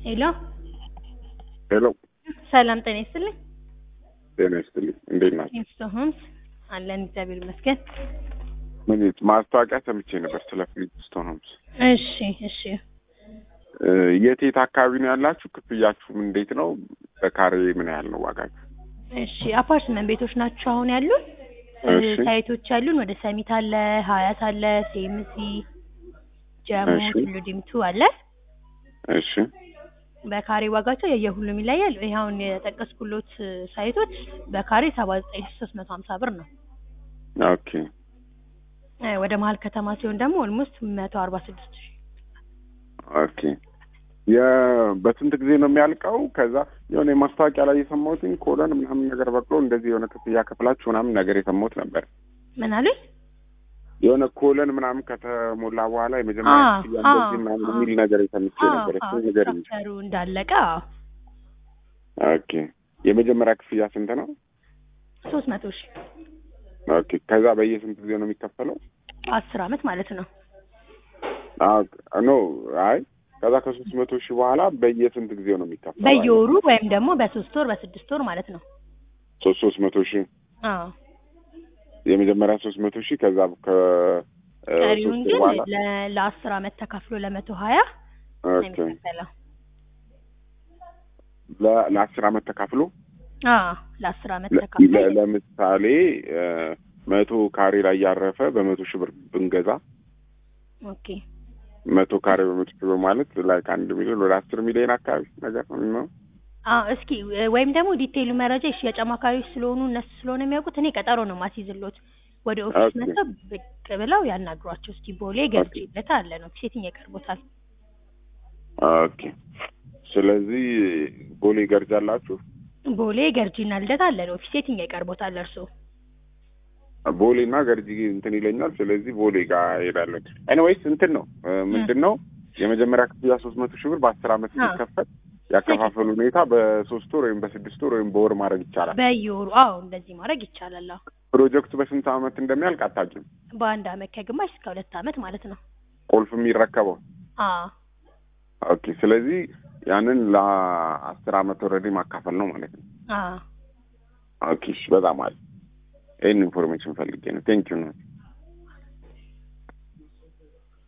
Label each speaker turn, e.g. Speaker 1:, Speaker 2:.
Speaker 1: ሄሎ
Speaker 2: ሄሎ
Speaker 1: ሰላም ጤና ይስጥልኝ።
Speaker 2: ጤና ይስጥልኝ። እንዴት ናችሁ?
Speaker 1: ፍሊንትስቶንስ አለን እግዚአብሔር ይመስገን።
Speaker 2: ምን ማስታወቂያ ሰምቼ ነበር ስለ ፍሊንትስቶንስ።
Speaker 1: እሺ
Speaker 2: የት አካባቢ ነው ያላችሁ? ክፍያችሁም እንዴት ነው? በካሬ ምን ያህል ነው ዋጋችሁ?
Speaker 1: እሺ አፓርትመንት ቤቶች ናቸው አሁን ያሉን።
Speaker 2: እሺ
Speaker 1: ሳይቶች ያሉን ወደ ሰሚት አለ፣ ሀያት አለ፣ ሴምሲ፣ ጀሞ፣
Speaker 2: እሺ
Speaker 1: ቱሉ ዲምቱ አለ።
Speaker 2: እሺ
Speaker 1: በካሬ ዋጋቸው የየሁሉም ይለያል። ይሄ አሁን የጠቀስኩሎት ሳይቶች በካሬ 79350 ብር ነው።
Speaker 2: ኦኬ
Speaker 1: ወደ መሀል ከተማ ሲሆን ደግሞ ኦልሞስት 146 ሺህ።
Speaker 2: ኦኬ በስንት ጊዜ ነው የሚያልቀው? ከዛ የሆነ የማስታወቂያ ላይ የሰማሁትኝ ኮለን ምናምን ነገር በቅሎ እንደዚህ የሆነ ክፍያ ከፍላችሁ ምናምን ነገር የሰማሁት ነበር።
Speaker 1: ምን አለኝ?
Speaker 2: የሆነ ኮለን ምናምን ከተሞላ በኋላ የመጀመሪያ ክፍያ እንደዚህ ምናምን የሚል ነገር የሰምቼ ነበር። እሱ ነገር
Speaker 1: ስትራክቸሩ እንዳለቀ።
Speaker 2: ኦኬ የመጀመሪያ ክፍያ ስንት ነው?
Speaker 1: 300 ሺህ።
Speaker 2: ኦኬ ከዛ በየስንት ጊዜ ነው የሚከፈለው?
Speaker 1: 10 አመት ማለት ነው።
Speaker 2: ኖ አይ ከዛ ከ300 ሺህ በኋላ በየስንት ጊዜ ነው የሚከፈለው?
Speaker 1: በየወሩ ወይም ደግሞ በ3 ወር በ6 ወር ማለት ነው።
Speaker 2: 300 ሺህ የመጀመሪያ 300 ሺህ ከዛ
Speaker 1: ቀሪውን ግን ለ10 አመት ተከፍሎ ለ120 ነው የሚከፈለው።
Speaker 2: ለ10 አመት ተከፍሎ
Speaker 1: ለ10 አመት ተከፍሎ
Speaker 2: ለምሳሌ 100 ካሬ ላይ ያረፈ በ100 ሺህ ብር ብንገዛ
Speaker 1: ኦኬ
Speaker 2: 100 ካሬ በ100 ሺህ ብር ማለት ላይክ 1 ሚሊዮን ወደ 10 ሚሊዮን አካባቢ ነገር ነው።
Speaker 1: እስኪ ወይም ደግሞ ዲቴይሉ መረጃ የሽያጭ አማካሪዎች ስለሆኑ እነሱ ስለሆነ የሚያውቁት እኔ ቀጠሮ ነው ማስይዝሎት ወደ ኦፊስ መጥተው ብቅ ብለው ያናግሯቸው። እስኪ ቦሌ ገርጂለት አለ ነው ሴትኛ ይቀርቦታል።
Speaker 2: ኦኬ ስለዚህ ቦሌ ገርጂ አላችሁ?
Speaker 1: ቦሌ ገርጂና ልደታ አለ ነው ኦፊስ ሴትኛ ይቀርቦታል። እርሶ
Speaker 2: ቦሌና ገርጂ እንትን ይለኛል። ስለዚህ ቦሌ ጋር ሄዳለሁ። ኤኒዌይስ እንትን ነው ምንድነው የመጀመሪያ ክፍያ 300 ሺህ ብር በ10 አመት ሲከፈል ያከፋፈሉ ሁኔታ በ3 ወር ወይም በ6 ወር ወይም በወር ማድረግ ይቻላል?
Speaker 1: በየወሩ እንደዚህ ማድረግ ይቻላል።
Speaker 2: ፕሮጀክቱ በስንት አመት እንደሚያልቅ አታውቂም?
Speaker 1: በ1 አመት ከግማሽ እስከ 2 አመት ማለት ነው።
Speaker 2: ቁልፍ የሚረከበው? ኦኬ ስለዚህ ያንን ለ10 አመት ኦልሬዲ ማካፈል ነው ማለት ነው። ኦኬ በጣም አሪፍ። ይሄን ኢንፎርሜሽን ፈልጌ ነው። ቴንክ ዩ ነው።